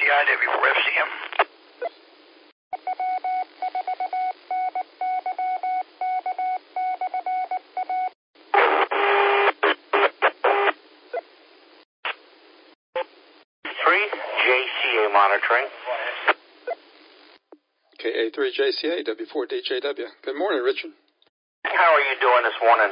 CIW4FCM. JCA monitoring. KA3JCA, W4DJW. Good morning, Richard. How are you doing this morning?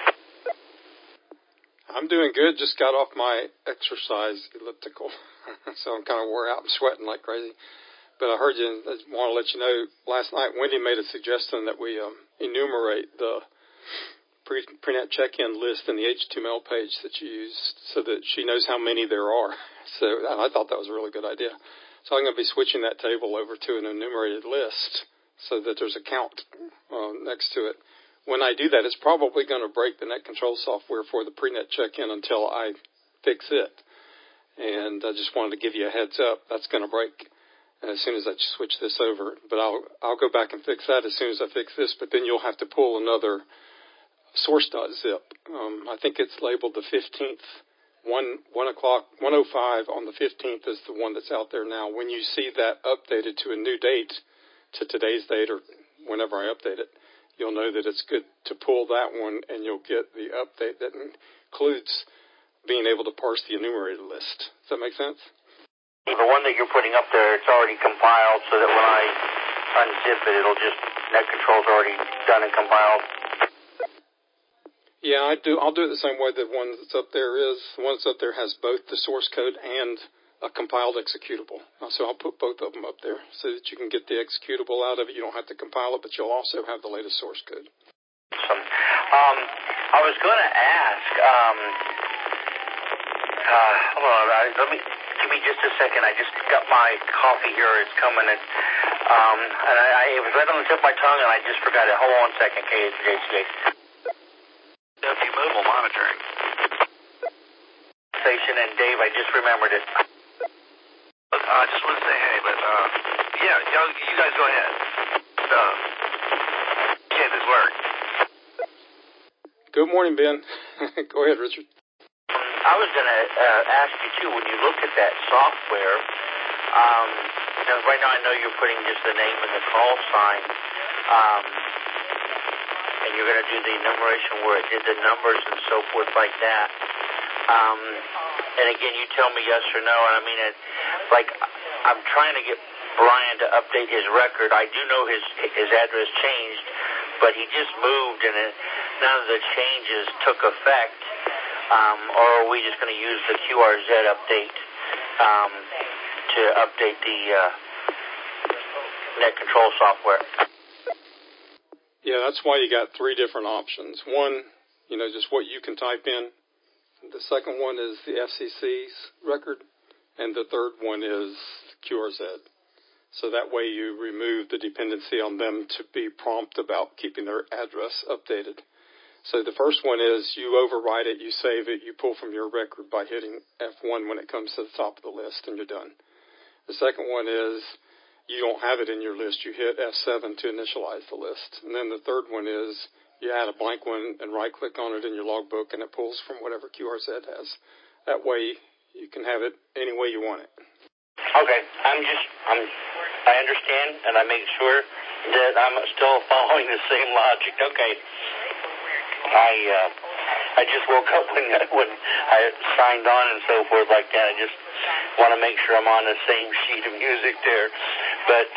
I'm doing good. Just got off my exercise elliptical, so I'm kind of wore out and sweating like crazy. But I heard you, and I want to let you know, last night Wendy made a suggestion that we enumerate the pre-net check-in list in the HTML page that you used so that she knows how many there are. So and I thought that was a really good idea. So I'm going to be switching that table over to an enumerated list so that there's a count next to it. When I do that, it's probably going to break the net control software for the pre-net check-in until I fix it. And I just wanted to give you a heads up. That's going to break as soon as I switch this over. But I'll go back and fix that as soon as I fix this. But then you'll have to pull another source.zip. I think it's labeled the 15th. 1:05 on the 15th is the one that's out there now. When you see that updated to a new date, to today's date or whenever I update it, you'll know that it's good to pull that one, and you'll get the update that includes being able to parse the enumerated list. Does that make sense? The one that you're putting up there, it's already compiled so that when I unzip it, it'll just, net control's already done and compiled. Yeah, I'll do it the same way the one that's up there is. The one that's up there has both the source code and a compiled executable. So I'll put both of them up there so that you can get the executable out of it. You don't have to compile it, but you'll also have the latest source code. Awesome. I was going to ask, hold on, give me just a second. I just got my coffee here. It's coming. And it was right on the tip of my tongue, and I just forgot it. Hold on a second, KA3JCA. Mobile monitoring station, and Dave, I just remembered it. I just want to say hey, but yeah, you guys go ahead. Okay, this works. Good morning, Ben. Go ahead, Richard. I was going to ask you too, when you look at that software, right now I know you're putting just the name and the call sign. And you're going to do the enumeration where it did the numbers and so forth like that. And again, you tell me yes or no. And I mean, I'm trying to get Brian to update his record. I do know his address changed, but he just moved, and none of the changes took effect. Or are we just going to use the QRZ update to update the net control software? Yeah, that's why you got three different options. One, just what you can type in. The second one is the FCC's record. And the third one is QRZ. So that way you remove the dependency on them to be prompt about keeping their address updated. So the first one is you override it, you save it, you pull from your record by hitting F1 when it comes to the top of the list, and you're done. The second one is you don't have it in your list, you hit F7 to initialize the list. And then the third one is you add a blank one and right-click on it in your logbook, and it pulls from whatever QRZ has. That way you can have it any way you want it. Okay, I understand, and I make sure that I'm still following the same logic. Okay. I just woke up when I signed on and so forth like that. I just want to make sure I'm on the same sheet of music there. But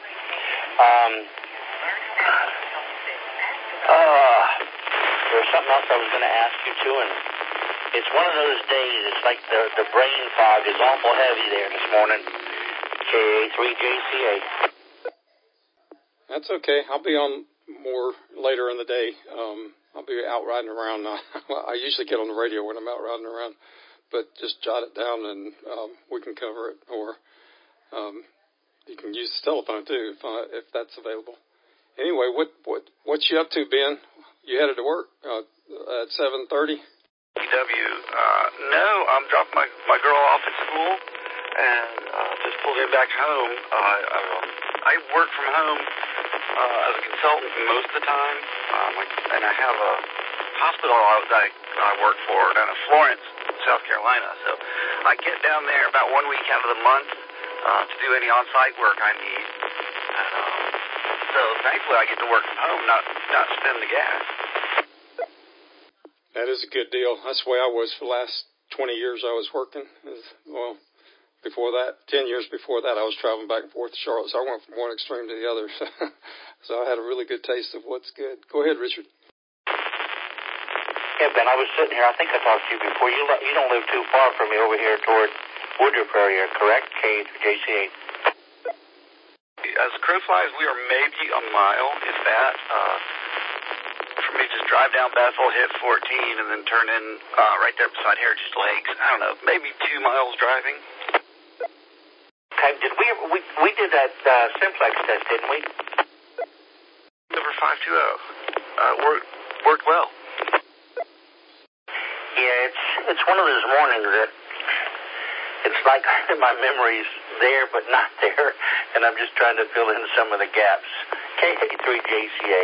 there's something else I was going to ask you too, and it's one of those days. It's like the brain fog is awful heavy there this morning. KA3JCA. That's okay. I'll be on more later in the day. I'll be out riding around. I usually get on the radio when I'm out riding around, but just jot it down and we can cover it. Or you can use the telephone too if that's available. Anyway, what's you up to, Ben? You headed to work at 7:30? No, I'm dropping my girl off at school and just pulled her back home. I work from home as a consultant most of the time, and I have a hospital I work for down in Florence, South Carolina. So I get down there about 1 week out of the month to do any on-site work I need. And, so thankfully I get to work from home, not spend the gas. That is a good deal. That's the way I was for the last 20 years I was working. Well, before that, 10 years before that, I was traveling back and forth to Charlotte. So I went from one extreme to the other. So I had a really good taste of what's good. Go ahead, Richard. Yeah, Ben, I was sitting here. I think I talked to you before. You don't live too far from me over here toward Woodruff area, correct? JC8. As the crow flies, we are maybe a mile, if that. For me, just drive down Bethel, hit 14, and then turn in right there beside Heritage Lakes. I don't know, maybe 2 miles driving. Okay, we did that simplex test, didn't we? Number 520. Worked well. Yeah, it's one of those mornings that it's like my memory's there but not there, and I'm just trying to fill in some of the gaps. K83JCA.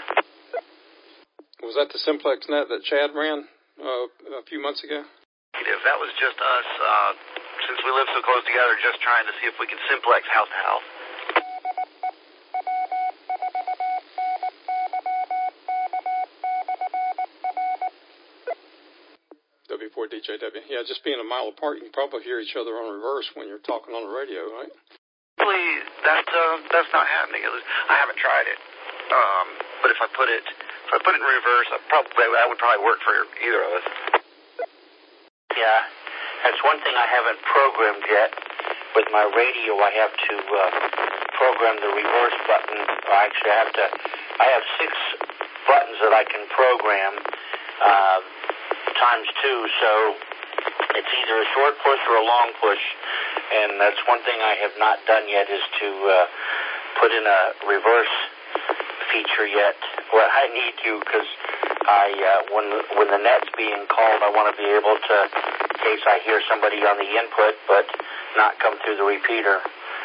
Was that the simplex net that Chad ran a few months ago? That was just us, since we live so close together, just trying to see if we can simplex house to house. W4DJW. Yeah, just being a mile apart, you can probably hear each other on reverse when you're talking on the radio, right? Actually, that's not happening. I haven't tried it. But if I put it in reverse, that would probably work for either of us. Yeah, that's one thing I haven't programmed yet. With my radio, I have to program the reverse button. Actually, I have 6 buttons that I can program times 2, so it's either a short push or a long push. And that's one thing I have not done yet is to put in a reverse feature yet. Well, I need to because when the net's being called, I want to be able to, in case I hear somebody on the input, but not come through the repeater.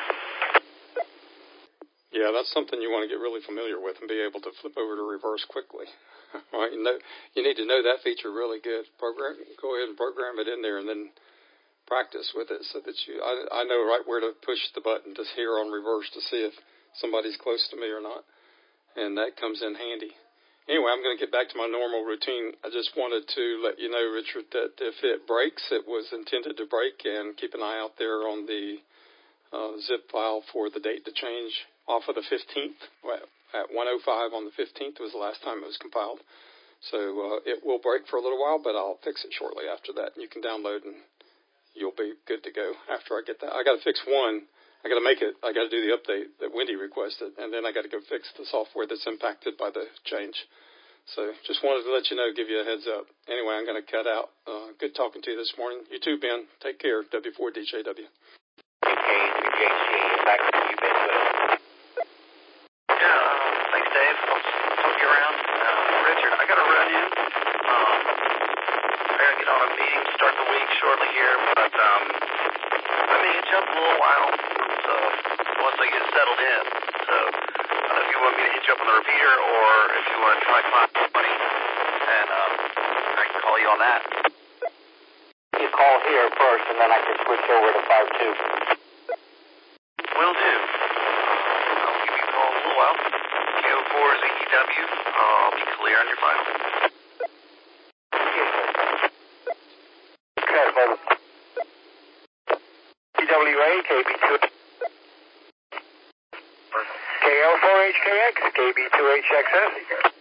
Yeah, that's something you want to get really familiar with and be able to flip over to reverse quickly. Right? You need to know that feature really good. Go ahead and program it in there and then practice with it so that I know right where to push the button to hear on reverse to see if somebody's close to me or not. And that comes in handy. Anyway, I'm going to get back to my normal routine. I just wanted to let you know, Richard, that if it breaks, it was intended to break, and keep an eye out there on the zip file for the date to change off of the 15th. At 1:05 on the 15th was the last time it was compiled. So it will break for a little while, but I'll fix it shortly after that. You can download and you'll be good to go after I get that. I got to fix one. I got to do the update that Wendy requested, and then I got to go fix the software that's impacted by the change. So just wanted to let you know, give you a heads up. Anyway, I'm going to cut out. Good talking to you this morning. You too, Ben. Take care. W4DJW. Back to you, Ben. Yeah, thanks, Dave. I'll talk you around. Richard, I got to run in. I got to get on a meeting to start the week shortly here, but I may hitch up in a little while, so once I get settled in. So I don't know if you want me to hitch up on the repeater or if you want to try 520, and I can call you on that. You call here first, and then I can switch over to 5.2. Will do. I'll give you a call in a little while. Q4ZEW. I'll be clear on your file. TWA, KB2. KL4HKX, KB2HXS.